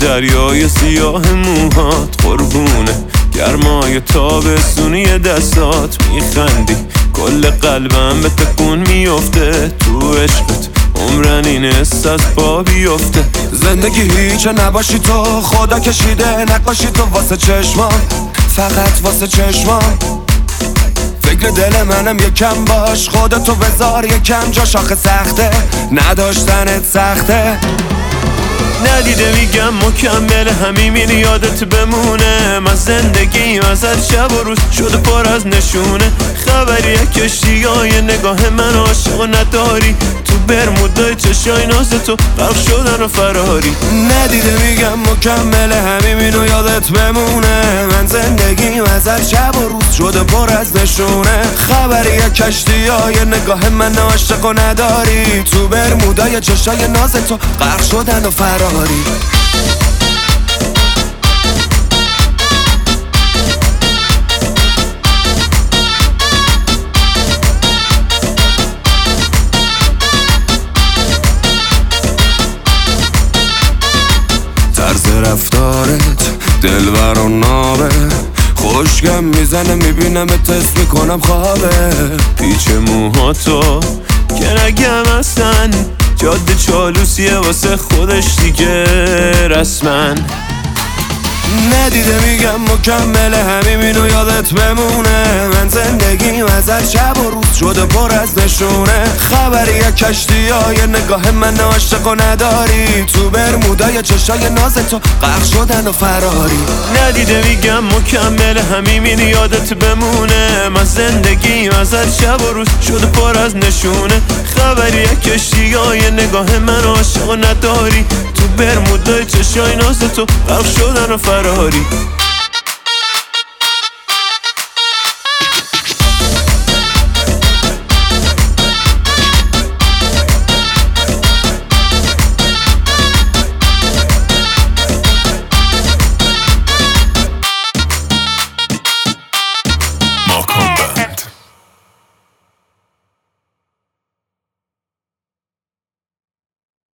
دریای سیاه موهات قربونه گرمای تابستونی دستات میخندی کل قلبم به تکون میفته تو عشقت عمرن این حس از پا بیفته زندگی هیچه نباشی تو خدا کشیده نقاشی تو واسه چشمام فقط واسه چشمام فکر دل منم یکم باش خودتو بذار یکم جاش آخه سخته نداشتنت سخته ندیده میگم مکمل همین یادت بمونه من زندگیم ازت شب و روز شده پر از نشونه خبری کشتیای نگاه من عاشق نداری تو برمودای چشای ناز تو غرق شدن و فراری ندیده میگم مکمل همین یادت بمونه من زندگیم ازت شب و روز شده پر از نشونه خبری کشتیای نگاه من عاشق نداری تو برمودای چشای ناز تو غرق شدن و فراری طرز رفتارت دلبر و نابه خوشگم میزنه میبینم تست میکنم خوابه پیچ موهاتو که نگم اصلا جاده چالوسیه واسه خودش دیگه رسمن ندیده میگم مکمل همینو یادت بمونه من زندگیم ازت شب و روز شده پر از نشونه خبری کشتیای نگاه من عاشق نداری تو برمودای چشای ناز تو غرق شدن و فراری ندیده میگم مکمل همین یادت بمونه من زندگیم ازت شب و روز شده پر از نشونه خبری کشتیای نگاه من عاشق نداری تو برمودای چشای ناز تو غرق شدن و فراری